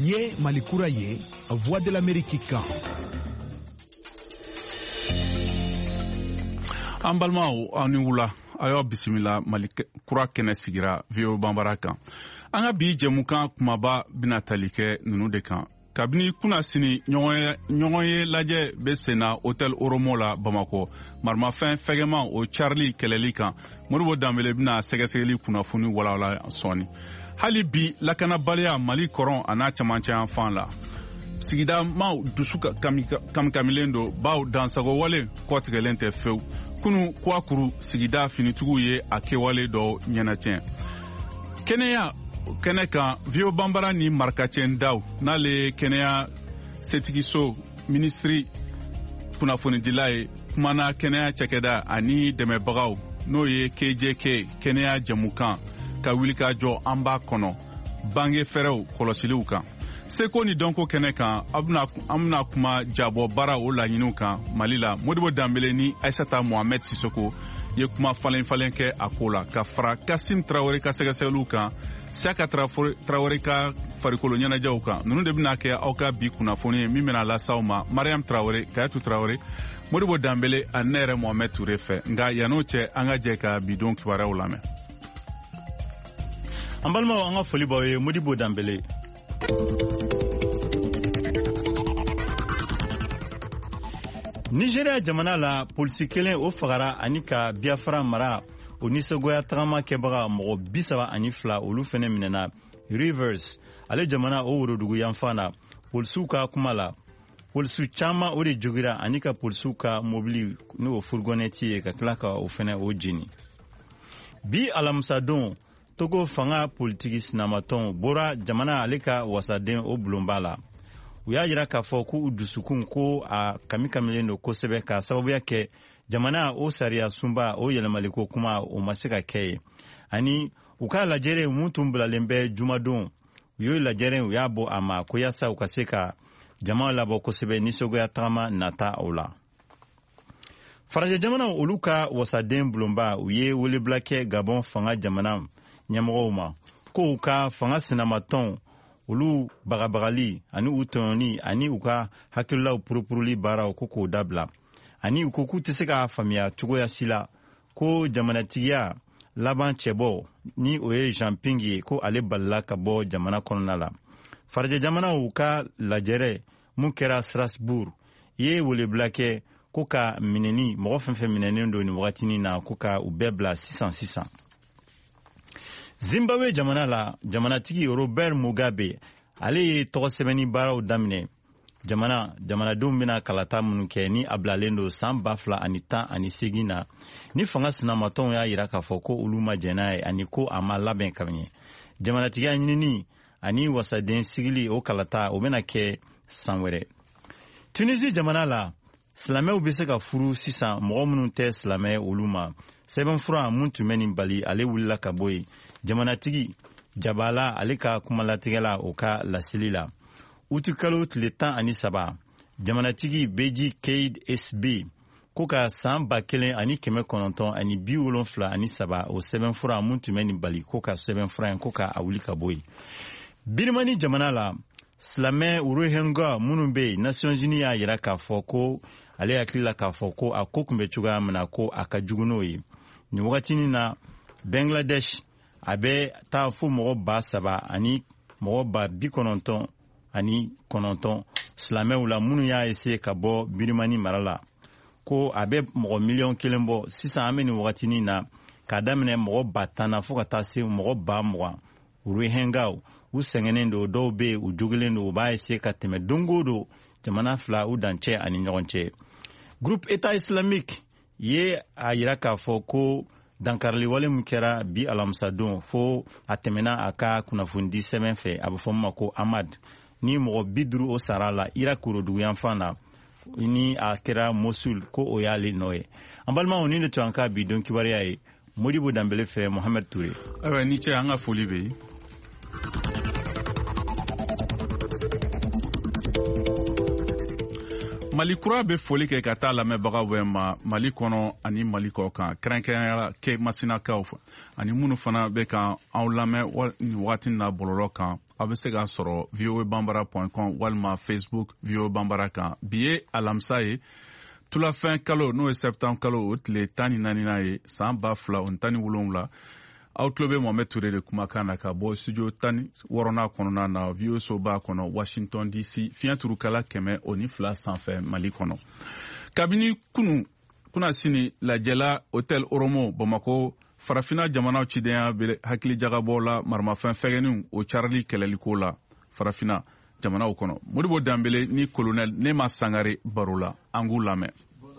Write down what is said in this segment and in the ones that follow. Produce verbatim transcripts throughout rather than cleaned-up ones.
Ye Mali kura ye, Voix de l'Amérique kan. An balimaw aw ni wula a y'aw bisimila Mali kura kɛnɛ sigira V O Banbara kan. An ka bi jɛmukan kumaba bɛna tali kɛ ninnu de kan. Kabini kuna sini ɲɔgɔn ye lajɛ bɛ senna Hôtel Oromo la Bamakɔ marimafɛn fɛgɛman o Charlie kɛlɛli kan. Modibo Danbele bɛna sɛgɛsɛgɛli kunnafoni walawala sɔɔni. Hali bi lakanabaliya Mali kɔrɔn a n'a cɛmancɛ yan fan la. Sigida maaw dusu kamikamilen don baw dansago wale kɔtigɛlen tɛ fewu. Kunu Kwakuru sigida finitigiw ye a kɛwale dɔ ɲɛnatiɲɛ. Kɛnɛya kɛnɛ kan V O Banbara ni Marikacɛn Daw n'ale kɛnɛya setigiso minisiri kunnafonidila ye kumana kɛnɛya cɛkɛda ani dɛmɛbagaw n'o ye K J K kɛnɛya jɛmukan ka wulikajɔ an b'a kɔnɔ bange fɛrɛw kɔlɔsiliw kan. Seko ni dɔnko kɛnɛ kan an bɛna kuma jabɔ baara o laɲiniw kan Mali la. Modibo Danbele ni Aissata Mohamed Sisoko ye kuma falen falen kɛ a ko la ka fara Kasim Traoré ka sɛgɛsɛgɛliw kan Siaka Traoré ka farikolo ɲɛnajɛw kan. Ninnu de bɛna kɛ aw ka bi kunnafoni ye min bɛna lasaw ma Mariam Traoré, Kayatou Traoré, Modibo Danbele ani ne yɛrɛ Mohamed Touré fɛ. Nka yan'o cɛ an ka jɛ ka bidon kibaruyaw lamɛn. An balimaw an ka foli b'aw ye Modibo Danbele. Nigeria jamana la polisi kelen o fagara ani ka Biafra mara o nisɔngoya tagama kɛbaga mɔgɔ bi saba ani fila olu fɛnɛ minɛna Rivers ale jamana o worodugu yanfan na polisiw ka kuma la polisiw caman o de jogira ani ka polisiw ka mobili n'o fourgonnette ye ka tila ka o fɛnɛ o jeni. Bi alamisadon Togo fanga politiki sinamatɔn bɔra jamana ale ka wasaden o bulonba la. U y'a jira k'a fɔ k'u dusukun ko a kamikamilen don kosɛbɛ ka sababuya kɛ jamana o sariya sunba o yɛlɛmaliko kuma o ma se ka kɛ ye. Ani u ka lajɛren mun tun bilalen bɛ jumadon u y'o lajɛren u y'a bɔ a ma ko yasa u ka se ka jama labɔ kosɛbɛ nisɔngoya tagama nata o la. Farajɛ jamana olu ka wasaden bulonba u ye welebila kɛ Gabon fanga jamana ɲɛmɔgɔw ma ko u ka fanga sinamatɔn olu bagabagali ani u tɔɲɔni ani u ka hakililaw purupuruli baaraw ko k'o dabila ani u ko k'u tɛ se k'a faamuya cogoya si la ko jamanatigiya laban cɛbɔ ni o ye Jean Ping ye ko ale balila ka bɔ jamana kɔnɔna la. Farajɛ jamanaw ka lajɛrɛ mun kɛra Strasbourg ye welebila kɛ ko ka minɛni mɔgɔ fɛn fɛn minɛnen don ni wagatinin na ko ka u bɛɛ bila sisan sisan. Zimbabwe jamana la jamanatigi Robert Mugabe ale ye tɔgɔ sɛbɛnni baaraw daminɛ jamana jamanadenw bɛna kalata minnu kɛ ni a bilalen don san ba fila ani tan ani segin na ni fanga sinamatɔnw y'a jira k'a fɔ ko olu ma jɛn n'a ye ani ko a ma labɛn ka ɲɛ. Jamanatigiya ɲinini ani wasaden sigili o kalata o bɛna kɛ san wɛrɛ. Tunisie jamana la silamɛw bɛ se ka furu sisan mɔgɔ minnu tɛ silamɛ olu ma. Sɛbɛnfura mun tun bɛ nin bali ale wulila ka bɔ yen. Jamanatigi Jabala ale ka kumalatigɛ la o ka laseli la. Utikalo tile tan ani saba jamanatigi Beji Caid S B ko ka san ba kelen ani kɛmɛ kɔnɔntɔn ani bi wolonfila ani saba o sɛbɛnfura mun tun bɛ nin bali ko ka sɛbɛnfura in ko ka a wuli ka bɔ yen. Birimani jamana la silamɛ Rohingya minnu bɛ yen Nations Unies y'a jira k'a fɔ ko ale hakili la k'a fɔ ko a ko tun bɛ cogoya min na ko a ka jugu n'o ye. Nin wagatinin na Bangladesh a bɛ taa fo mɔgɔ ba saba ani mɔgɔ ba bi kɔnɔntɔn ani kɔnɔntɔn silamɛw la minnu y'a ese ka bɔ Birimani mara la ko a bɛ mɔgɔ miliyɔn kelen bɔ sisan an bɛ nin wagatinin na k'a daminɛ mɔgɔ ba tan na fo ka taa se mɔgɔ ba mugan. Rohingyaw u sɛgɛnnen don dɔw bɛ yen u jogilen don u b'a ese ka tɛmɛ don o don jamana fila u dancɛ ani ɲɔgɔn cɛ. Groupe État islamique ye a jira k'a fɔ ko dankariliwale min kɛra bi alamisadon fo a tɛmɛna a ka kunnafonidi sɛbɛn fɛ a bɛ fɔ min ma ko Ahmad ni mɔgɔ bi duuru o sara la Irak worodugu yanfan na ni a kɛra Mosul ko o y'ale nɔ ye. An balimaw ni de tun an ka bi don kibaruya ye Modibo Danbele fɛ Mohamed Touré. Ayiwa ni cɛ an ka foli bɛ yen. Mali kura be foli kɛ ka taa lamɛnbaga wɛ ma Mali kɔnɔ ani Mali kɔ kan kɛrɛnkɛrɛnyala kɛ masinakaw ani minnu fana bɛ kan aw lamɛn ni wagati na bɔlɔlɔ kan aw bɛ se k'a sɔrɔ v o a banbara point com walima Facebook V O A banbara kan bi ye alamisa ye tulafɛn kalo n'o ye septembre kalo o tile tan ni naaninan ye san ba fila o tan ni wolonwula aw tulo bɛ Mohamed Touré de kumakan na ka bɔ studio tan ni wɔɔrɔnan kɔnɔna na V O A so b'a kɔnɔ Washington D C fiɲɛ turukala kɛmɛ o ni fila sanfɛ Mali kɔnɔ kabini kunu kuna sini lajɛla Hôtel Oromo Bamako farafina jamanaw cidenya bɛ hakili jagabɔ la maramafɛn fɛgɛninw o carili kɛlɛliko la farafina jamanaw kɔnɔ Modibo Dambele ni colonel Nema Sangare baro la an k'u lamɛn.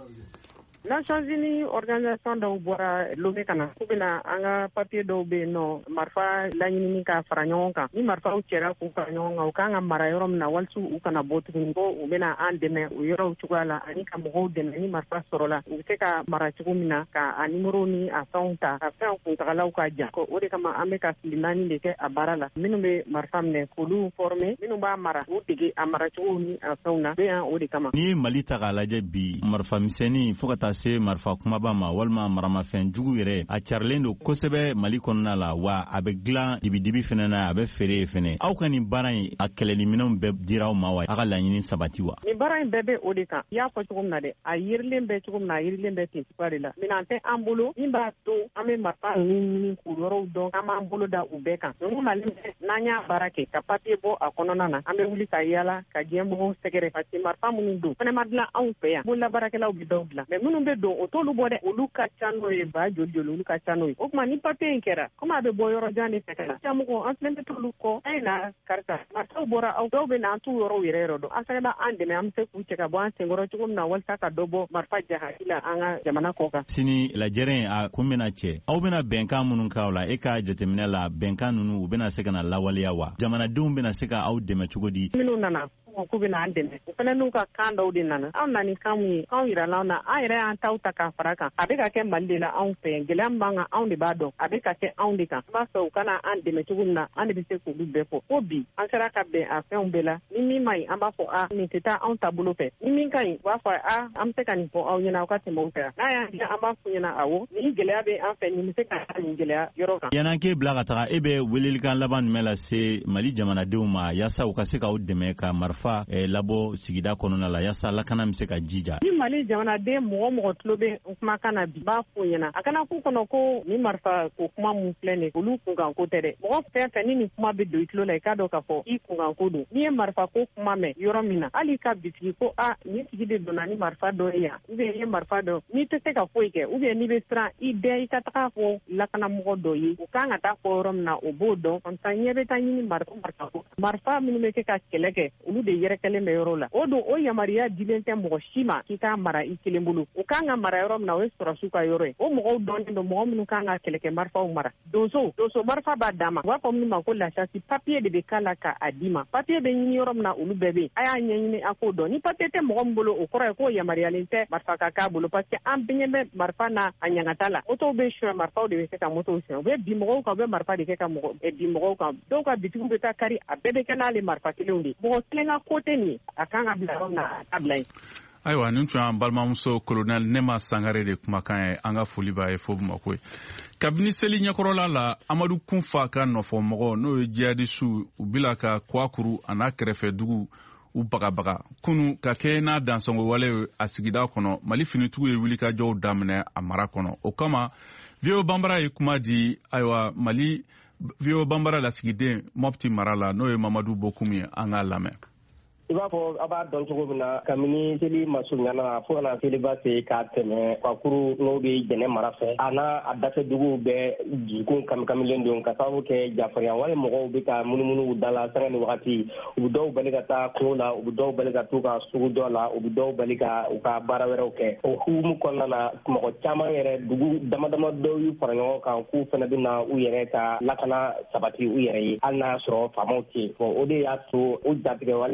Nations Unies organisation dɔw bɔra Lomé ka na k'u bɛna an ka papier dɔw bɛ yen nɔ marifa laɲinini ka fara ɲɔgɔn kan ni marifaw cɛra k'u fara ɲɔgɔn kan u kan ka mara yɔrɔ min na walisa u kana bɔ tuguni ko u bɛna an dɛmɛ o yɔrɔw cogoya la ani ka mɔgɔw dɛmɛ ni marifa sɔrɔla u bɛ se ka mara cogo min na ka a nimoro ni a fɛnw ta ka fɛnw kuntagalaw ka jan o de kama an bɛ ka fili naani de kɛ a baara la minnu bɛ marifa minɛ k'olu former minnu b'a mara u dege a mara cogo ni a fɛnw na bɛ yan o de kama. Ni Mali ta k'a lajɛ bi marifa misɛnnin fo ka taa se marifa kumaba ma walima maramafɛn jugu yɛrɛ a carilen don kosɛbɛ Mali kɔnɔna la wa a bɛ dilan dibidibi fɛnɛ na a bɛ feere fɛnɛ aw ka nin baara in a kɛlɛli minɛnw bɛɛ dira aw ma wa a ka laɲini sabati wa. Nin baara in bɛɛ bɛ o de kan i y'a fɔ cogo min na dɛ a yirilen bɛ cogo min na a yirilen bɛ ten cogoya de la minɛn tɛ an bolo min b'a to an bɛ marifa ɲini k'u yɔrɔw dɔn an b'an bolo da u bɛɛ kan ninnu Mali n'an y'a baara kɛ ka papier bɔ a kɔnɔna na an bɛ wuli ka yaala ka diɲɛ mɔgɔw sɛgɛrɛ parce que marifa minnu don fɛnɛ ma dilan anw fɛ yan bololabaarakɛlaw bɛ dɔw dilan mais minnu bɛ don o t'olu bɔ dɛ olu ka ca n'o ye ba joli joli olu ka ca n'o ye o tuma ni papier in kɛra komi a bɛ bɔ yɔrɔ jan de fɛ ka na camɔgɔ an filɛ tɛ t'olu kɔ an ye na karisa marifaw bɔra aw dɔw bɛ na an t'u yɔrɔw yɛrɛ yɛrɛ dɔn an fɛnɛ b'a an dɛmɛ an bɛ se k'u cɛ ka bɔ an senkɔrɔ cogo min na walasa ka dɔ bɔ marifa jahati la an ka jamana kɔ kan. Sini lajɛrɛ a kun bɛna cɛ aw bɛna bɛnkan minnu k'aw la e ka jateminɛ la bɛnkan ninnu u bɛna se ka na lawaleya wa jamanadenw bɛna se ka aw dɛmɛ cogo di. Minnu nana k'u bɛna an dɛmɛ o fana n'u ka kan dɔw de nana anw na ni kan mun ye anw yira l'anw na an yɛrɛ y'an taw ta k'a fara kan a bɛ ka kɛ Mali de la anw fɛ gɛlɛya min b'an kan anw de b'a dɔn a bɛ ka kɛ anw de kan an b'a fɛ u kana an dɛmɛ cogo min na an de bɛ se k'olu bɛɛ fɔ ko bi an sera ka bɛn a fɛnw bɛɛ la ni min ma ɲi an b'a fɔ a nin tɛ taa anw taabolo fɛ ni min ka ɲi u b'a fɔ a an bɛ se ka nin fɔ aw ɲɛna aw ka tɛmɛ o fɛ n'a y'an diya an b'a fɔ ɲɛna awɔ ni gɛlɛya bɛ an fɛ nin bɛ se ka taa nin gɛlɛya yɔrɔ kan. Yan'an k'e bila ka taga e bɛ welelikan laban jumɛn lase Mali jamanadenw ma yaasa u ka se k'aw dɛmɛ ka marifa labɔ sigida kɔnɔna la yaasa lakana bɛ se ka jija. Ni Mali jamanaden mɔgɔ mɔgɔ tulo bɛ kumakan na bi b'a fɔ ɲɛna a kana k'u kɔnɔ ko ni marifa ko kuma mun filɛ nin olu kunkan ko tɛ dɛ mɔgɔ fɛn fɛn ni nin kuma bɛ don i tulo la i k'a dɔn k'a fɔ i kunkan ko don n'i ye marifa ko kuma mɛn yɔrɔ min na hali ka bitigi ko a ni tigi de donna ni marifa dɔ ye yan ou bien i ye marifa dɔ n'i tɛ se ka foyi kɛ ou bien n'i bɛ siran i dɛn i ka taga fɔ lakanamɔgɔ dɔ ye u kan ka taa fɔ yɔrɔ min na o b'o dɔn comme ça ɲɛ bɛ taa ɲini marifa marifa ko marifa minnu bɛ kɛ ka kɛlɛ kɛ olu de yɛrɛkɛlen bɛ yɔrɔ la o don o yamaruya dilen tɛ mɔgɔ si ma k'i k'a mara i kelen bolo o kan ka mara yɔrɔ min na o ye sɔrɔsiw ka yɔrɔ ye o mɔgɔw dɔnnen don mɔgɔ minnu kan ka kɛlɛkɛ marifaw mara donso donso marifa b'a d'a ma u b'a fɔ min ma ko lasasi papier de bɛ k'a la k'a di ma papier bɛ ɲini yɔrɔ min na olu bɛɛ bɛ yen a y'a ɲɛɲini a k'o dɔn ni papier tɛ mɔgɔ min bolo o kɔrɔ ye k'o yamaruyalen tɛ marifa ka k'a bolo parce que an bɛɛ ɲɛ bɛ marifa n'a a ɲangata la motow bɛ suɲɛ marifaw de bɛ kɛ ka motow suɲɛ u bɛ bin mɔgɔw kan u bɛ marifa de kɛ ka mɔgɔ bin mɔgɔw kan dɔw ka bitigiw bɛ taa kari a bɛɛ bɛ kɛ n'ale marifa kelenw de mɔgɔ kelen ka ko tɛ nin ye a kan ka bila yɔrɔ min na a ka bila yen. Ayiwa nin tun y'an balimamuso colonel Nema Sangare de kumakan ye an ka foli b'a ye fo Bamakɔ ye kabini seli ɲɛkɔrɔla la Amadu Kunfa ka nɔfɔmɔgɔ n'o ye jihadisu u bila ka Kwakuru a n'a kɛrɛfɛ dugu u bagabaga kunu ka kɛ n'a dansɔngɔ wale a sigida kɔnɔ Mali finitigiw ye wulikajɔw daminɛ a mara kɔnɔ o kama V O A banbara ye kuma di ayiwa Mali V O A banbara lasigiden Mopti mara la n'o ye Mamadu Bokum ye an k'a lamɛn. I b'a fɔ a b'a dɔn cogo min na kabini seli ma surunyana fo kana seliba se k'a tɛmɛ Kwakuru n'o bɛ Jɛnɛ mara fɛ a n'a a dafɛduguw bɛɛ dusukun kamikamilen don ka sababu kɛ jafarinya wale mɔgɔw bɛ ka munumunu u da la sanga ni wagati u bɛ dɔw bali ka taa kungo la u bɛ dɔw bali ka t'u ka sugu dɔ la u bɛ dɔw bali ka u ka baara wɛrɛw kɛ o hukumu kɔnɔna na mɔgɔ caman yɛrɛ dugu dama dama dɔw y'u fara ɲɔgɔn kan k'u fana bɛ na u yɛrɛ ka lakana sabati u yɛrɛ ye hali n'a sɔrɔ faamaw tɛ yen o de y'a to u jatigɛ wale mɔgɔw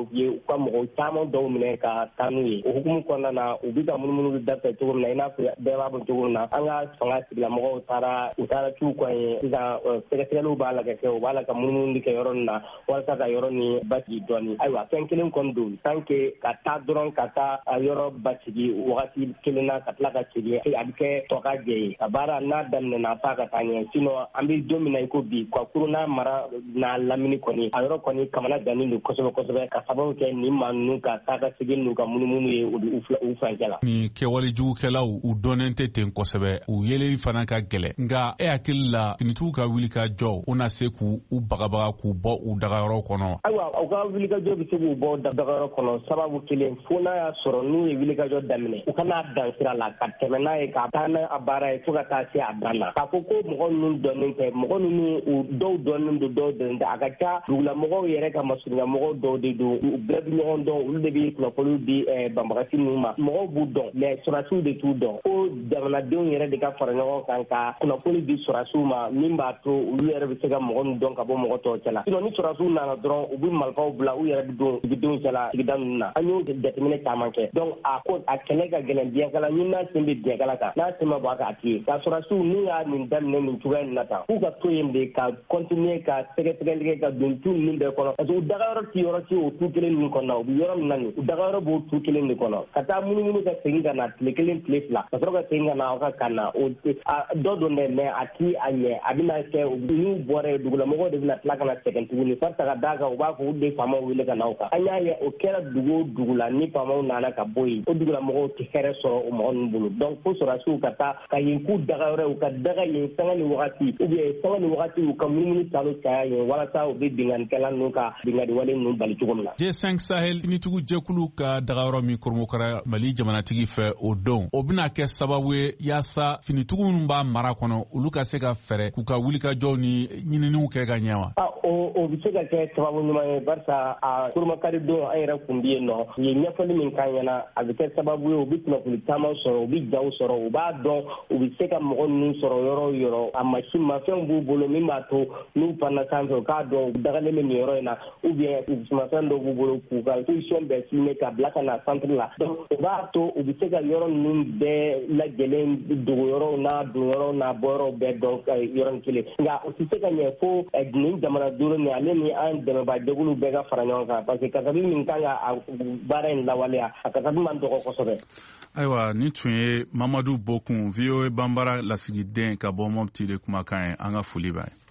u ye u ka mɔgɔ caman dɔw minɛ ka taa n'u ye o hukumu kɔnɔna na u bɛ ka munumunu dafɛ cogo min na i n'a fɔ bɛɛ b'a fɔ cogo min na an ka fanga sigilamɔgɔw taara u taara c'u kɔ ye sisan sɛgɛsɛgɛliw b'a la ka kɛ u b'a la ka munumunu kɛ yɔrɔ nin na walasa ka yɔrɔ ni basigi dɔɔni ayiwa fɛn kelen kɔni don tant que ka taa dɔrɔn ka taa yɔrɔ basigi wagati kelen na ka tila ka segin a bɛ kɛ tɔka jɛ ye a baara n'a daminɛna f'a ka taa ɲɛ sinon an bɛ don min na i ko bi Kwakuru n'a mara n'a lamini kɔni a yɔrɔ kɔni kamana gannen don kosɛbɛ kosɛbɛ ka sababu kɛ nin maa ninnu ka taa ka segin n'u ka munumunu ye u furancɛ la. Ni kɛwale jugukɛlaw u dɔnnen tɛ ten kosɛbɛ u yeleli fana ka gɛlɛ nka e hakili la finitigiw ka wuli ka jɔ u na se k'u bagabaga k'u bɔ u dagayɔrɔ kɔnɔ. Ayiwa u ka wuli ka jɔ bɛ se k'u bɔ dagayɔrɔ kɔnɔ sababu kelen fo n'a y'a sɔrɔ n'u ye wuli ka jɔ daminɛ u kana dan sira la ka tɛmɛ n'a ye ka taa n'a baara ye fo ka taa se a dan na k'a fɔ ko mɔgɔ ninnu dɔnnen tɛ mɔgɔ ninnu u dɔw dɔnnen don dɔw dɔnnen tɛ a ka ca dugulamɔgɔw yɛrɛ ka masurunyamɔgɔw dɔw de don u bɛɛ bɛ ɲɔgɔn dɔn olu de bɛ kunnafoniw di banbagasi ninnu ma mɔgɔw b'u dɔn mɛ sɔrɔdasiw de t'u dɔn ko jamanadenw yɛrɛ de ka fara ɲɔgɔn kan ka kunnafoni di sɔrɔdasiw ma min b'a to olu yɛrɛ bɛ se ka mɔgɔ ninnu dɔn ka bɔ mɔgɔ tɔw cɛla sinon ni sɔrɔdasiw nana dɔrɔn u bɛ marifaw bila u yɛrɛ bɛ don dugudenw cɛla sigida ninnu na an y'o jateminɛ caman kɛ donc a ko a kɛlɛ ka gɛlɛn biɲɛkala ni n'a sen bɛ biɲɛkala kan n'a sen ma bɔ a kan a tɛ ye ka sɔrɔdasiw n'u y'a nin daminɛ nin cogoya in na tan k'u ka to yen de ka continuer ka sɛgɛsɛgɛli kɛ ka don tu ninnu bɛɛ kɔnɔ parce que u dagayɔrɔ ti yɔrɔ ti o tu kelen ninnu kɔnɔ u bɛ yɔrɔ min na nin u dagayɔrɔ b'o tu kelen de kɔnɔ ka taa munumunu ka segin ka na tile kelen tile fila ka sɔrɔ ka segin ka na aw ka kan na o dɔ don dɛ mɛ a ti a ɲɛ a bɛna kɛ n'u bɔra yen dugulamɔgɔw de bɛna tila ka na sɛgɛn tuguni barisa ka d'a kan u b'a fɔ u de faamaw wele ka na aw kan an y'a ye o kɛra dugu o dugu la ni faamaw nana ka bɔ yen o dugulamɔgɔw tɛ hɛrɛ sɔrɔ o mɔgɔ ninnu bolo donc fo sɔrɔdasiw ka taa ka yen k'u dagayɔrɔ u ka daga yen sanga ni wagati ou bien sanga ni wagati u ka munumunu taalo caya yen walasa u bɛ bingannikɛla ninnu ka bingani wale ninnu bali cogo min na. G cinq Sahel finitigiw jɛkulu ka dagayɔrɔ min koromokara Mali jamanatigi fɛ o don o bɛna kɛ sababu ye yaasa finitigiw minnu b'a mara kɔnɔ olu ka se ka fɛɛrɛ k'u ka wulikajɔw ni ɲininiw kɛ ka ɲɛ wa. o o bɛ se ka kɛ sababu ɲuman ye barisa a koromakari don an yɛrɛ kun bɛ yen nɔ u ye ɲɛfɔli min k'an ɲɛna a bɛ kɛ sababu ye u bɛ kunnafoni caman sɔrɔ u bɛ jaw sɔrɔ u b'a dɔn u bɛ se ka mɔgɔ ninnu sɔrɔ yɔrɔ o yɔrɔ a masi mafɛnw b'u bolo min b'a to n'u panna sanfɛ u k'a dɔn u dagalen bɛ nin yɔrɔ in na ou bien mafɛn dɔw b'u bolo k'u ka solution bɛɛ filmer ka bila ka na centre la donc u b'a to u bɛ se ka yɔrɔ ninnu bɛɛ lajɛlen dogo yɔrɔw n'a don yɔrɔw n'a bɔ yɔrɔw bɛɛ dɔn yɔrɔnin kelen nka o tɛ se ka ɲɛ fo nin jamana duuru ni ale ni an dɛmɛbaajɛkulu bɛɛ ka fara ɲɔgɔn kan parce que kasabi min kan ka baara in lawaleya a kasabi man dɔgɔ kosɛbɛ. Ayiwa ni tun ye Mamadu Bokun V O A Banbara lasigiden ka bɔ Mopti de kumakan ye an ka foli b'a ye.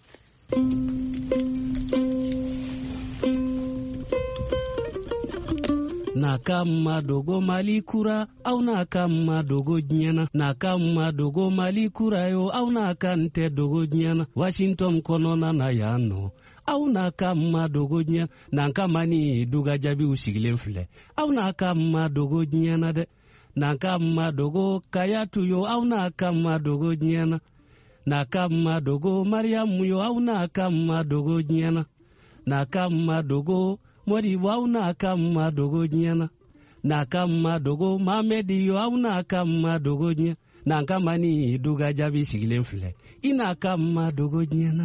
Nakama dogo Mali kura au nakama dogo nyana nakama dogo Mali kura yo au nakante dogo nyana Washington konona na yano au nakama dogo nyana nakama ni duga jabi usigilen filɛ au nakama dogo nyana de nakama dogo Kayatu yo au nakama dogo nyana nakama dogo Mariamu yo au nakama dogo nyana nakama dogo Mori wau na kama dogo nyana na kama dogo Mamedi yo au na kama dogo nyana na kama ni duga jabi sigilen filɛ ina kama dogo nyana.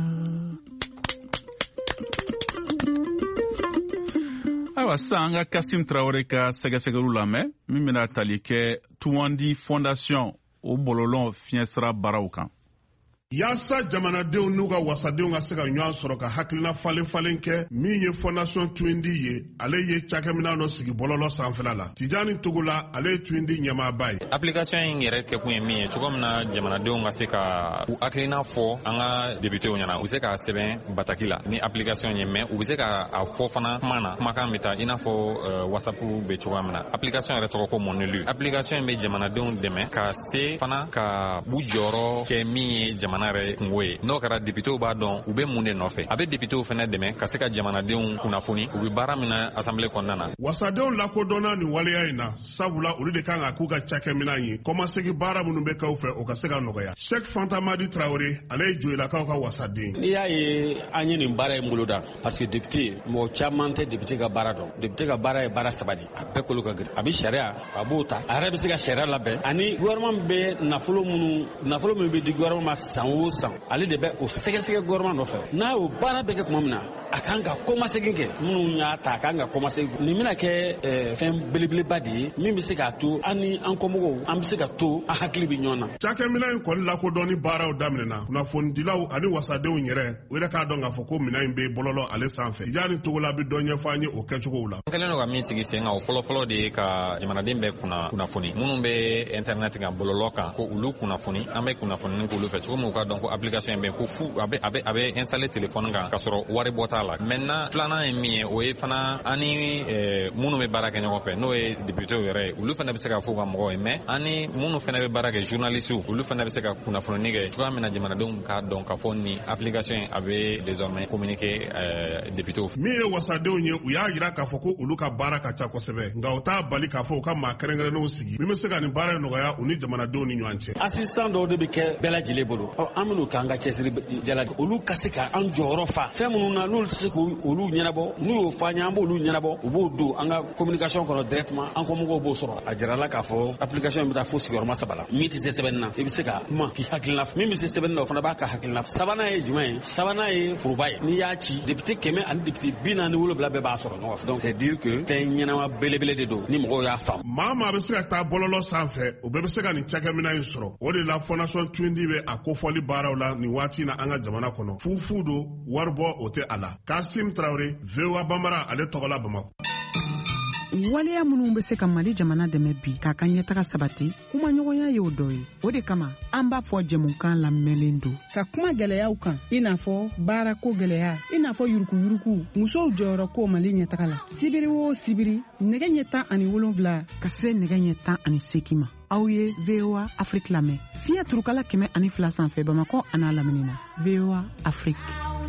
Ayiwa sisan an ka Kasim Traore ka sɛgɛsɛgɛliw lamɛn min bɛna tali kɛ Tuwandi Fondation o bɔlɔlɔ fiɲɛsira baaraw kan. Yaasa jamanadenw n'u ka wasadenw ka se ka ɲɔgɔn sɔrɔ ka hakilina falen falen kɛ min ye Fondation Tuwindi ye ale ye cakɛminɛ dɔ sigi bɔlɔlɔ sanfɛla la Tijani Togola ale ye Tuwindi ɲɛmaaba ye. Application in yɛrɛ kɛkun ye min ye cogo min na jamanadenw ka se ka u hakilina fɔ an ka députéw ɲɛna u bɛ se ka sɛbɛn bataki la ni application ye mais u bɛ se ka a fɔ fana kuma na kumakan bɛ taa i n'a fɔ WhatsApp bɛ cogoya min na application yɛrɛ tɔgɔ ko Mon Élu application bɛ jamanadenw dɛmɛ ka se fana ka u jɔyɔrɔ kɛ min ye jamana kungo ye n'o kɛra députéw b'a dɔn u bɛ mun de nɔfɛ a bɛ députéw fana dɛmɛ ka se ka jamanadenw kunnafoni u bɛ baara min na assemblée kɔnɔna na. Wasadenw lakodɔnna nin waleya in na sabula olu de kan ka k'u ka cakɛminɛ ye kɔmasegi baara minnu bɛ k'aw fɛ o ka se ka nɔgɔya. Sheikh Fanta Madi Traore ale ye Joyilakaw ka wasaden. N'i y'a ye an ye nin baara in boloda parce que député mɔgɔ caman tɛ député ka baara dɔn député ka baara ye baara saba de a bɛɛ kolo ka girin a bɛ sariya a b'o ta a yɛrɛ bɛ se ka sariya labɛn ani gouvernement bɛ nafolo minnu nafolo min bɛ di gouvernement ma san san o san ale de bɛ o sɛgɛsɛgɛ gouvernement nɔfɛ n'a y'o baara bɛɛ kɛ tuma min na a kan ka kɔmasegin kɛ minnu y'a ta a kan ka kɔmasegin nin bɛna kɛ fɛn belebeleba de ye min bɛ se k'a to an ni an kɔmɔgɔw an bɛ se ka to an hakili bɛ ɲɔgɔn na. Cakɛminɛ in kɔni lakodɔnni baaraw daminɛna kunnafonidilaw ani wasadenw yɛrɛ o yɛrɛ k'a dɔn k'a fɔ ko minɛn in bɛ bɔlɔlɔ ale sanfɛ Tijani Togola bɛ dɔ ɲɛfɔ an ye o kɛcogow la. An kɛlen don ka min sigi sen kan o fɔlɔfɔlɔ de ye ka jamanaden bɛɛ kunnafoni minnu bɛ internet kan bɔlɔlɔ kan ko olu kunnafoni an bɛ kunnafoni k'olu fɛ cogo min u ka dɔn ko application in bɛ ko fu a bɛ a bɛ a bɛ installer téléphone kan ka sɔrɔ wari bɔ t'a la. Maintenant filanan ye min ye o ye fana ani minnu bɛ baara kɛ ɲɔgɔn fɛ n'o ye députés yɛrɛ ye olu fana bɛ se ka fɔ u ka mɔgɔw ye mais ani minnu fana bɛ baara kɛ journalistes olu fana bɛ se ka kunnafoni kɛ cogoya min na jamanadenw k'a dɔn k'a fɔ ni application in a bɛ désormais communiquer députés. Min ye wasadenw ye u y'a jira k'a fɔ ko olu ka baara ka ca kosɛbɛ nka u t'a bali k'a fɔ u ka maa kɛrɛnkɛrɛnnenw sigi min bɛ se ka nin baara in nɔgɔya u ni jamanadenw ni ɲɔgɔn cɛ. Assistant dɔw de bɛ kɛ bɛɛ lajɛlen bolo an bɛn'u k'an ka cɛsiri jala olu ka se ka an jɔyɔrɔ fa fɛn minnu na n'olu tɛ se k'olu ɲɛnabɔ n'u y'o fɔ an ye an b'olu ɲɛnabɔ u b'o don an ka communication kɔnɔ directement an kɔmɔgɔw b'o sɔrɔ a jira la k'a fɔ application in bɛ taa fo sigiyɔrɔma saba la min tɛ se sɛbɛnni na i bɛ se ka kuma k'i hakilina fɔ min bɛ se sɛbɛnni na o fana b'a ka hakilina fɔ sabanan ye jumɛn ye sabanan ye foroba ye n'i y'a ci député kɛmɛ ani député bi naani wolonwula bɛɛ b'a sɔrɔ ɲɔgɔn fɛ donc c'est dire que fɛn ɲɛnama belebele de don ni mɔgɔw y'a faamu. maa maa bɛ se ka taa bɔlɔlɔ sanfɛ o bɛɛ bɛ se ka nin cakɛminɛ in sɔrɔ o de la fondation Twindi bɛ a kofɔli baaraw la nin waati in na an ka jamana kɔnɔ fufu don wari bɔ o tɛ a la. Kasim Traoré V O A Banbara ale tɔgɔla Bamakɔ. Waleya minnu bɛ se ka Mali jamana dɛmɛ bi k'a ka ɲɛtaga sabati kuma ɲɔgɔnya ye o dɔ ye o de kama an b'a fɔ jɛmukan lamɛnlen don ka kuma gɛlɛyaw kan i n'a fɔ baarako gɛlɛya i n'a fɔ yurukuyuruku musow jɔyɔrɔ ko Mali ɲɛtaga la sibiri o sibiri nɛgɛ ɲɛ tan ani wolonwula ka se nɛgɛ ɲɛ tan ani seegin ma aw ye V O A Afrique lamɛn fiɲɛ turukala kɛmɛ ani fila sanfɛ Bamakɔ a n'a lamini na V O A Afrique.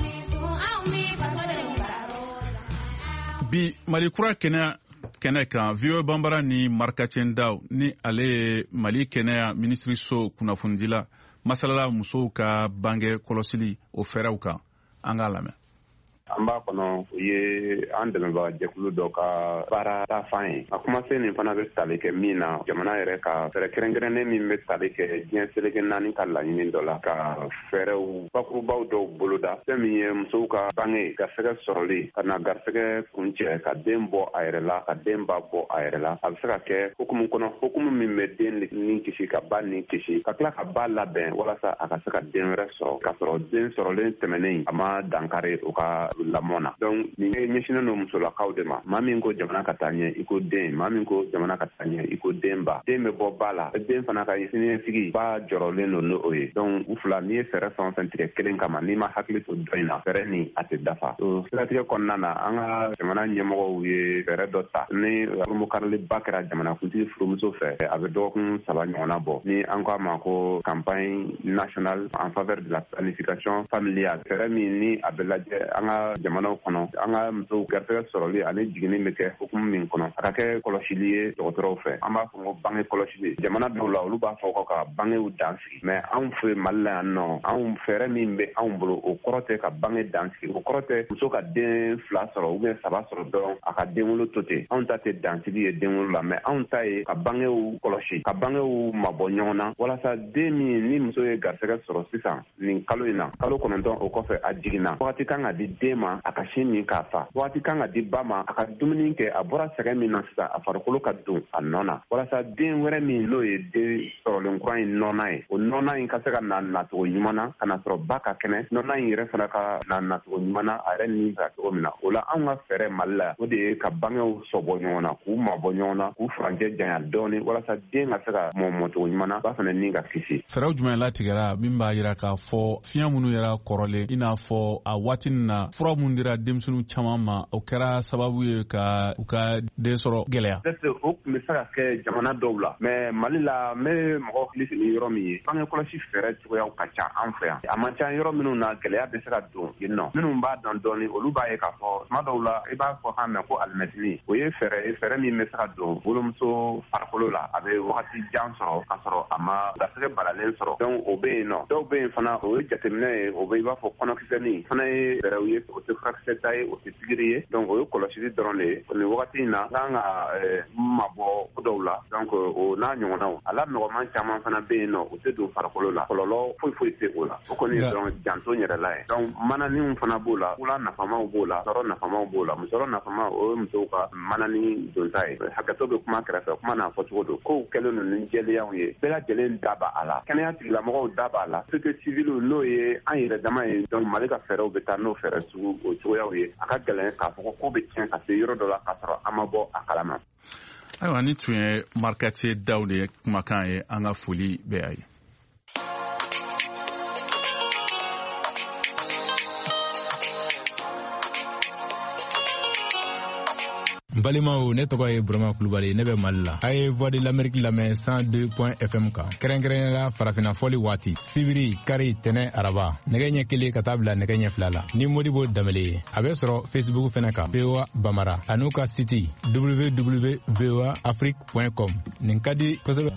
Bi Mali kura kɛnɛ kɛnɛ kan V O A Banbara ni Markacɛn Daw ni ale ye Mali kɛnɛya minisiriso kunnafonidila masalala musow ka bange kɔlɔsili o fɛɛrɛw kan an k'a lamɛn. An b'a kɔnɔ u ye an dɛmɛbaga jɛkulu dɔ ka baara taafan ye a kumasen nin fana bɛ tali kɛ min na jamana yɛrɛ ka fɛɛrɛ kɛrɛnkɛrɛnnen min bɛ tali kɛ diɲɛ seleke naani ka laɲini dɔ la ka fɛɛrɛw bakurubaw dɔw boloda fɛn min ye musow ka bange garisɛgɛ sɔrɔli ka na garisɛgɛ kuncɛ ka den bɔ a yɛrɛ la ka den ba bɔ a yɛrɛ la a bɛ se ka kɛ hukumu kɔnɔ hukumu min bɛ den ni kisi ka ba ni kisi ka tila ka ba labɛn walasa a ka se ka den wɛrɛ sɔrɔ ka sɔrɔ den sɔrɔlen tɛmɛnen a ma dankari o ka lamɔ na donc nin ye ɲɛsinnen don musolakaw de ma maa min ko jamana ka taa ɲɛ i ko den maa min ko jamana ka taa ɲɛ i ko den ba den bɛ bɔ ba la den fana ka siniɲɛsigi ba jɔrɔlen don n'o ye donc u fila n'i ye fɛɛrɛ fɛn o fɛn tigɛ kelen kama n'i ma hakili to dɔ in na fɛɛrɛ ni a tɛ dafa o siratigɛ kɔnɔna na an ka jamana ɲɛmɔgɔw ye fɛɛrɛ dɔ ta ni promokariliba kɛra jamanakuntigi furumuso fɛ a bɛ dɔgɔkun saba ɲɔgɔnna bɔ ni an ko a ma ko campagne nationale en faveur de la planification familiale fɛɛrɛ min ni a bɛ lajɛ an ka jamana kɔnɔ an ka musow garisɛgɛ sɔrɔli ani jiginni bɛ kɛ hukumu min kɔnɔ a ka kɛ kɔlɔsili ye dɔgɔtɔrɔw fɛ an b'a fɔ ko bange kɔlɔsili jamana dɔw la olu b'a fɔ ko ka bangew dan sigi mɛ anw fɛ Mali la yan nɔ anw fɛɛrɛ min bɛ anw bolo o kɔrɔ tɛ ka bange dan sigi o kɔrɔ tɛ muso ka den fila sɔrɔ ou bien saba sɔrɔ dɔrɔn a ka denwolo to ten anw ta tɛ dansigi ye denwolo la mɛ anw ta ye ka bangew kɔlɔsi ka bangew mabɔ ɲɔgɔn na walasa den min ni muso ye garisɛgɛ sɔrɔ sisan nin kalo in na kalo kɔnɔntɔn o kɔfɛ a jiginna wagati kan ka di den ma a ka sin min k'a fa wagati kan ka di ba ma a ka dumuni kɛ a bɔra sɛgɛ min na sisan a farikolo ka don a nɔ na walasa den wɛrɛ min n'o ye den sɔrɔlen kura in nɔna ye o nɔna in ka se ka na nacogo ɲuman na ka na sɔrɔ ba ka kɛnɛ nɔna in yɛrɛ fana ka na nacogo ɲuman na a yɛrɛ ni ka cogo min na o la anw ka fɛɛrɛ Mali la o de ye ka bangew sɔbɔ ɲɔgɔn na k'u mabɔ ɲɔgɔn na k'u furancɛ janya dɔɔni walasa den ka se ka mɔmɔ cogo ɲuman na ba fana ni ka kisi. Fɛɛrɛw jumɛn latigɛra min b'a yira k'a fɔ fiɲɛ minnu yɛrɛ kɔrɔlen i n'a fɔ a waati nin na fura minnu dira denmisɛnninw caman ma o kɛra sababu ye ka u ka den sɔrɔ gɛlɛya. O tun bɛ se ka kɛ jamana dɔw la mɛ Mali la n bɛ mɔgɔ hakili sigi yɔrɔ min ye bange kɔlɔsi fɛɛrɛ cogoyaw ka ca an fɛ yan a man ca yɔrɔ minnu na gɛlɛya bɛ se ka don yen nɔ minnu b'a dɔn dɔɔni olu b'a ye k'a fɔ tuma dɔw la i b'a fɔ han mɛn ko alimɛtini o ye fɛɛrɛ ye fɛɛrɛ min bɛ se ka don wolomuso farikolo la a bɛ wagati jan sɔrɔ k'a sɔrɔ a ma garisɛgɛ balalen sɔrɔ donc o bɛ yen nɔ dɔw bɛ yen fana o ye jateminɛ ye o bɛ i b'a fɔ kɔnɔkisɛnin fana ye fɛɛrɛw ye o tɛ furakisɛta ye o tɛ pikiri ye donc o ye kɔlɔsili dɔrɔn de ye nin wagati in na kan ka mabɔ ko dɔw la donc o n'a ɲɔgɔnnaw a la nɔgɔman caman fana bɛ yen nɔ o tɛ don farikolo la kɔlɔlɔ foyi foyi tɛ o la o kɔni ye dɔrɔn janto n yɛrɛ la ye donc mananinw fana b'o la wula nafamaw b'o la sɔrɔ nafamaw b'o la musɔrɔ nafama o ye musow ka manani donta ye hakɛto bɛ kuma kɛrɛfɛ kuma n'a fɔ cogo don kow kɛlen don ni jɛlenyaw ye bɛɛ lajɛlen da b'a la kɛnɛya tigilamɔgɔw da b'a la société civile n'o ye an yɛrɛ dama ye donc Mali ka fɛɛrɛw bɛ taa n'o fɛɛrɛ sugu o cogoyaw ye a ka gɛlɛn k'a fɔ ko bɛ tiɲɛ ka se yɔrɔ dɔ la k'a sɔrɔ an ma bɔ a kalama. Ayiwa ni tun ye Marikatiye Dawu de ye kumakan ye an ka foli bɛ a ye. Balimaw ne tɔgɔ ye Burama Kulubali ne bɛ Mali la a ye Voix de l'Amérique lamɛn cent deux point F M kan kɛrɛnkɛrɛnnenya farafina fɔli waati sibiri kari tɛnɛ araba nɛgɛ ɲɛ kelen ka taa bila nɛgɛ ɲɛ fila la ni Modibo Danbele ye a bɛ sɔrɔ Facebook fɛnɛ kan V O A Bamara a n'u ka site w w w point v o a afrique point com nin ka di kosɛbɛ.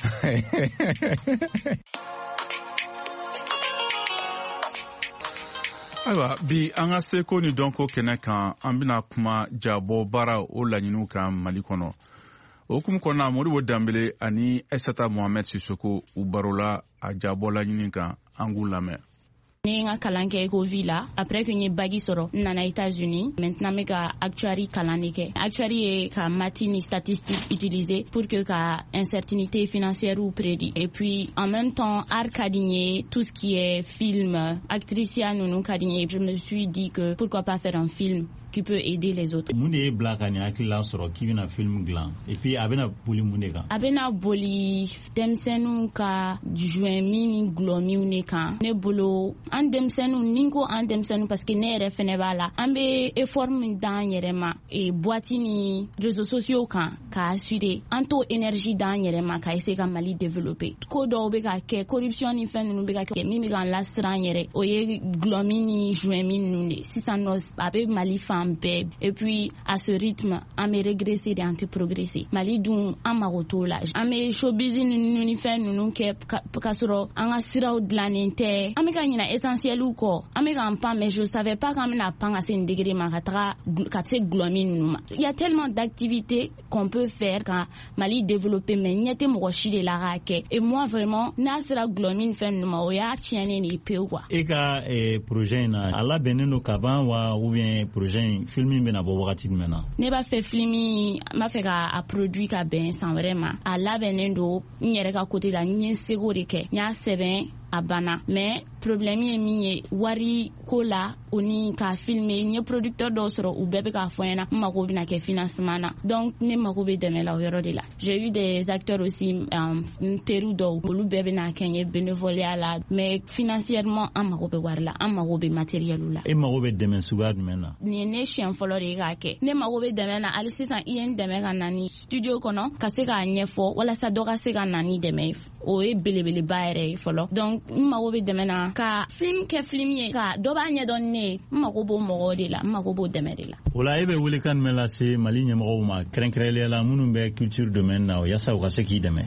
Ayiwa bi an ka seko ni dɔnko kɛnɛ kan an bɛna kuma jabɔ baara o laɲiniw kan Mali kɔnɔ o hukumu kɔnɔna Modibo Danbele ani Aissata Mohamed Sisoko u barola a jabɔ laɲini kan an k'u lamɛn. Ne nga kalan kɛ Ecovi la après que n ye bagi sɔrɔ n nana États-Unis maintenant me ka actuary kalan de kɛ actuary ye ka maths ni statistique utiliser pour que ka incertitude financière ou prédit et puis en même temps art ka di n ye tout ce qui est film actricia nunu ka di n ye je me suis dit que pourquoi pas faire un film qui peut aider les autres. Mun de ye bila ka nin hakilila sɔrɔ k'i bɛna film dilan et puis a bɛna boli mun de kan? A bɛna boli denmisɛnninw ka joinmin ni gulɔminw de kan ne bolo an denmisɛnninw ni ko an denmisɛnninw parce que ne yɛrɛ fɛnɛ b'a la an bɛ effort min d'an yɛrɛ ma et boîte ni réseaux sociaux kan k'a assurer an t'o énergie d'an yɛrɛ ma ka essayer ka Mali développer ko dɔw bɛ ka kɛ corruption ni fɛn ninnu bɛ ka kɛ min bɛ k'an lasiran yɛrɛ o ye gulɔmin ni joinmin ninnu de sisan nɔ a bɛ Mali fan bɛɛ et puis à ce rythme an bɛ régresser de an tɛ progresser Mali dun an mago t'o la an bɛ showbiz ninnu ni fɛn ninnu kɛ ka sɔrɔ an ka siraw dilannen tɛ an bɛ ka ɲinɛ essentielw kɔ an bɛ k'an pan mais je savais pas k'an bɛna pan ka se nin degré ma ka taga ka se gulɔmin ninnu ma il y a tellement d'activités qu'on peut faire ka Mali développer mais ɲɛ tɛ mɔgɔ si de la k'a kɛ et moi vraiment n'a sera gulɔmin fɛn ninnu ma o y'a tiɲɛnen de ye pewu quoi. E ka projet in na a labɛnnen don ka ban wa ou bien projet in film in bɛna bɔ wagati jumɛn na? Ne b'a fɛ film in n b'a fɛ ka a produit ka bɛn san wɛrɛ ma a labɛnnen don n yɛrɛ ka côté la n ye seko de kɛ n y'a sɛbɛn a banna mais problème ye min ye wari ko la o ni ka filmer n ye producteur dɔw sɔrɔ u bɛɛ bɛ k'a fɔ n ɲɛna n mago bɛna kɛ financement na donc ne mago bɛ dɛmɛ la o yɔrɔ de la j'ai eu des acteurs aussi n teriw dɔw olu bɛɛ bɛna kɛ n ye bénévolat la mais financièrement an mago bɛ wari la an mago bɛ matériel la. E mago bɛ dɛmɛ suguya jumɛn na? Nin ye ne siɲɛ fɔlɔ de ye k'a kɛ ne mago bɛ dɛmɛ na hali sisan i ye n dɛmɛ ka na ni studio kɔnɔ ka se k'a ɲɛfɔ walasa dɔ ka se ka na ni dɛmɛ o ye belebeleba yɛrɛ ye fɔlɔ donc n mago bɛ dɛmɛ na ka film kɛ film ye ka dɔ b'a ɲɛdɔn ne ye n mago b'o mɔgɔw de la n mago b'o dɛmɛ de la. O la e bɛ welekan jumɛn lase Mali ɲɛmɔgɔw ma kɛrɛnkɛrɛnnenya la minnu bɛ culture domaine na yaasa u ka se k'i dɛmɛ?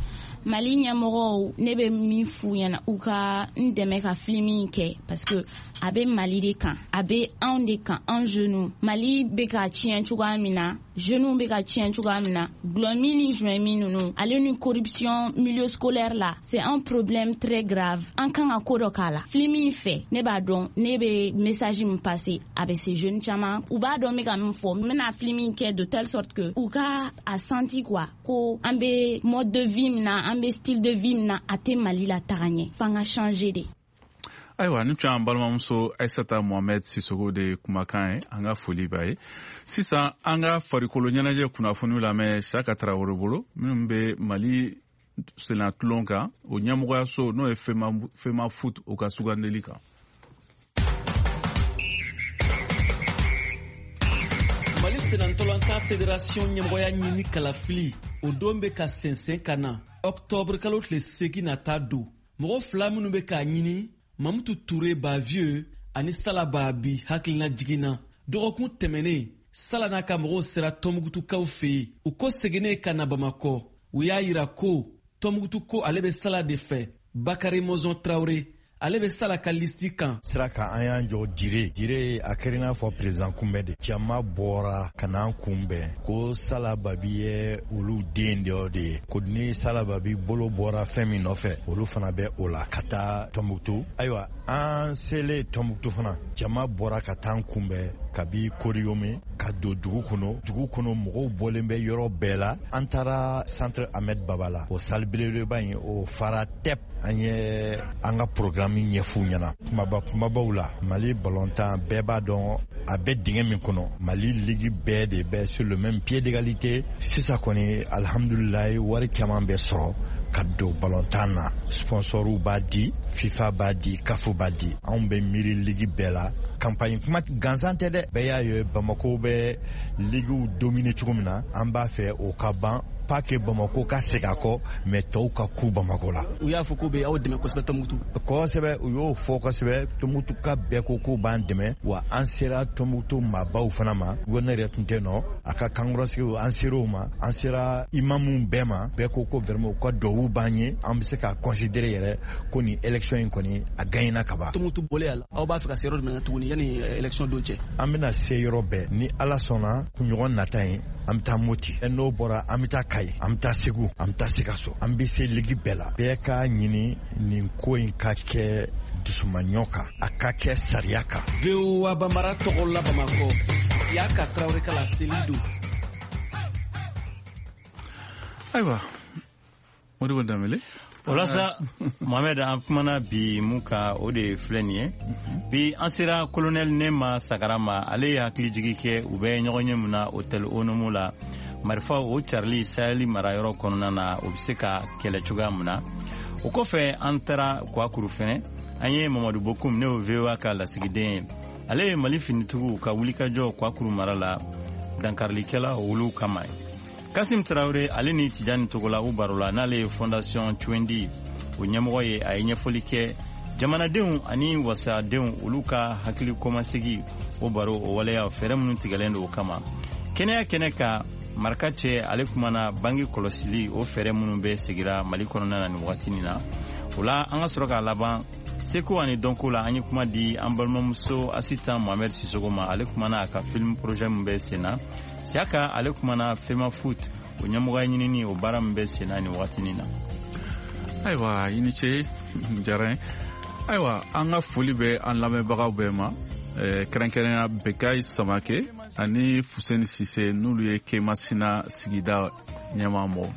Mali ɲɛmɔgɔw ne bɛ min f'u ɲɛna u ka n dɛmɛ ka film in kɛ parce que a bɛ Mali de kan a bɛ anw de kan anw jeunes Mali bɛ ka tiɲɛ cogoya min na jeunes bɛ ka tiɲɛ cogoya min na gulɔmin ni joinmin ninnu ale ni corruption milieu scolaire la c'est un problème très grave an kan ka ko dɔ k'a la film in fɛ ne b'a dɔn ne bɛ message min passer a bɛ se jeunes caman u b'a dɔn n bɛ ka min fɔ n bɛna film in kɛ de telle sorte que u ka a senti quoi ko an bɛ mode de vie min na an bɛ style de vie min na a tɛ Mali la taga ɲɛ f'an ka changer de. Ayiwa ni tun y'an balimamuso Aissata Mohamed Sisoko de kumakan ye an ka foli b'a ye sisan an ka farikolo ɲɛnajɛ kunnafoniw lamɛn Saka Tarawele bolo minnu bɛ Mali senatulon kan o ɲɛmɔgɔyaso n'o ye FEMA foot o ka sugandeli kan. Mali senatolanta fédération ɲɛmɔgɔya ɲini kalafili o don bɛ ka sɛnsɛn ka na octobre kalo tile segin nata don mɔgɔ fila minnu bɛ k'a ɲini Mamutu Touré Bavieux ani Sala Babi hakilina jiginna dɔgɔkun tɛmɛnen Sala n'a ka mɔgɔw sera Tɔnbukutukaw fɛ yen u ko seginnen ka na Bamakɔ u y'a yira ko Tɔnbukutu ko ale bɛ Sala de fɛ Bakari Mɔzɔn Traoré ale bɛ sala ka listi kan. sira kan an y'an jɔ dire dire a kɛra i n'a fɔ président kunbɛn de cɛma bɔra ka n'an kunbɛn ko Sala Babi ye olu den dɔ de ye ko ni Sala Babi bolo bɔra fɛn min nɔfɛ olu fana bɛ o la ka taa Tɔnbukutu. ayiwa an selen Tɔnbukutu fana cɛma bɔra ka taa an kunbɛn kabi Koriyome ka don dugu kɔnɔ dugu kɔnɔ mɔgɔw bɔlen bɛ yɔrɔ bɛɛ la. an taara centre Ahmed Baba la o salle belebeleba in o fara tɛp an ye an ka programme ɲɛf'u ɲɛna kumaba kumabaw la. Mali ballontan bɛɛ b'a dɔn a bɛ dingɛ min kɔnɔ Mali ligue bɛɛ de bɛ sur le même pied d'égalité. sisan kɔni alhamdulilayi wari caman bɛ sɔrɔ ka don ballontan na. sponsorw b'a di FIFA b'a di CAF b'a di. anw bɛ miiri ligue bɛɛ la. campagne kuma gansan tɛ dɛ. bɛɛ y'a ye Bamako bɛ liguew dominer cogo min na an b'a fɛ o ka ban pas que Bamako ka segin a kɔ mais tɔw ka ku Bamako la. u y'a fɔ k'u bɛ aw dɛmɛ kosɛbɛ Tɔnbukutu. kosɛbɛ u y'o fɔ kosɛbɛ. Tɔnbukutu ka bɛɛ ko k'u b'an dɛmɛ wa an sera Tɔnbukutu maabaw fana ma. gouverneur yɛrɛ tun tɛ nɔ a ka kankɔrɔsigiw an sera o ma. an sera imamuw bɛɛ ma. bɛɛ ko ko vraiment u ka duwawu b'an ye. an bɛ se ka considérer yɛrɛ ko nin élection in kɔni a gagnera ka ban. Tɔnbukutu bɔlen a la aw b'a fɛ ka se yɔrɔ jumɛn na tuguni yanni élection don cɛ. an bɛna se yɔrɔ bɛɛ ni Ala sɔnna kunɲɔgɔn nata in an bɛ taa Moti. n'o bɔra an bɛ taa Kayi an bɛ taa Segu an bɛ taa Sikaso. an bɛ se ligue bɛɛ la. bɛɛ ka ɲini nin ko in ka kɛ dusumaɲɔ kan a ka kɛ sariya kan. V O A Banbara tɔgɔ la Bamako Siyaka Traoré ka la seli don. ayiwa Modibo Dembele. Walasa Mohamed an kumana bi mun ka o de filɛ nin ye. bi an sera colonel Nema Sagara ma ale ye hakili jigi kɛ u bɛ ɲɔgɔn ye mun na hôtel Onomo la marifa o carili Saheli marayɔrɔ kɔnɔna na o bɛ se ka kɛlɛ cogoya mun na. o kɔfɛ an taara Kwakuru fɛnɛ an ye Mamadu Bokum ne o V O A ka lasigiden ye. ale ye Mali finitigiw ka wulikajɔ Kwakuru mara la dankarilikɛla olu kama ye. Kasim Traoré ale ni Tijani Togola u baro la n'ale ye fondation Twendi o ɲɛmɔgɔ ye a ye ɲɛfɔli kɛ jamanadenw ani wasadenw olu ka hakili kɔmasegi o baro o waleya fɛɛrɛ minnu tigɛlen don o kama. kɛnɛya kɛnɛ ka maraka cɛ ale kumana bangi kɔlɔsili o fɛɛrɛ minnu bɛ segira Mali kɔnɔna na nin wagati na. o la an ka sɔrɔ k'a laban seko ani dɔnko la an ye kuma di an balimamuso Asitan Mohamed Sisoko ma ale kumana a ka film projet min bɛ sen na. Siyaka ale kumana Fema Foot o ɲɛmɔgɔya ɲinini o baara min bɛ sen na nin wagati na. ayiwa i ni ce jara ye. ayiwa an ka foli bɛ an lamɛnbagaw bɛɛ ma. kɛrɛnkɛrɛnya Bekayi Samake ani Fuseni Sise n'olu ye Kemasina sigida ɲɛmaa mɔgɔw.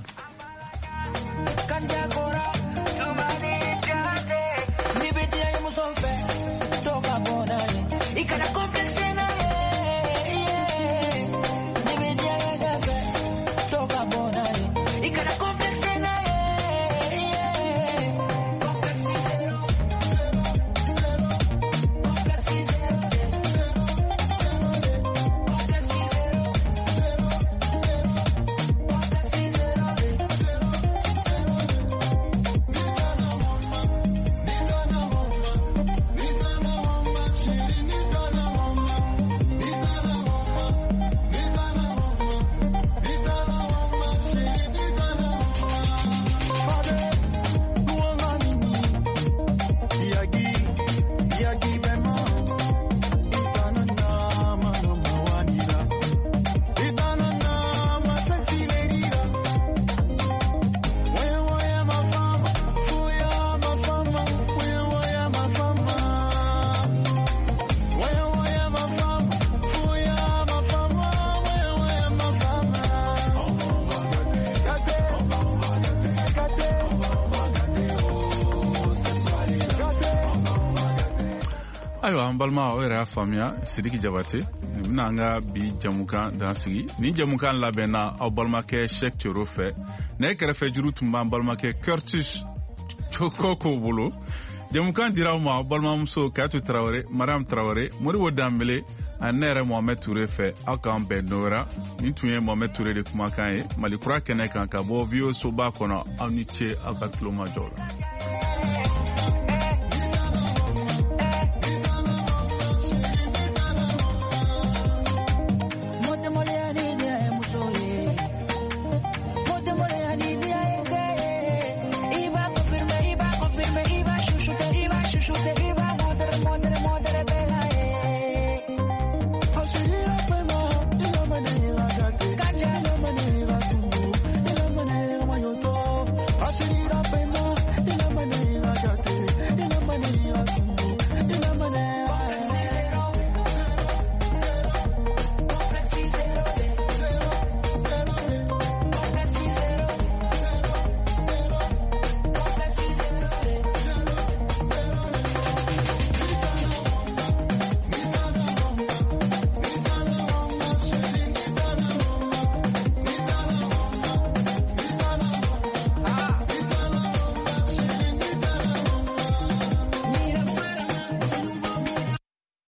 ayiwa an balima o yɛrɛ y'a faamuya Sidiki Jabate nin bɛna an ka bi jamukan dan sigi. nin jamukan labɛnna aw balimakɛ Cheikh Thioro fɛ. ne kɛrɛfɛ juru tun b'an balimakɛ Curtis Cokoko bolo. jamukan dira aw ma aw balimamuso Kayatu Traoré, Mariam Traoré, Modibo Dembele ani ne yɛrɛ Mohamed Touré fɛ. aw k'an bɛn nɔgɔra. nin tun ye Mohamed Touré de kumakan ye Mali kura kɛnɛ kan ka bɔ V O A soba kɔnɔ. aw ni ce aw ka tulomajɔ la.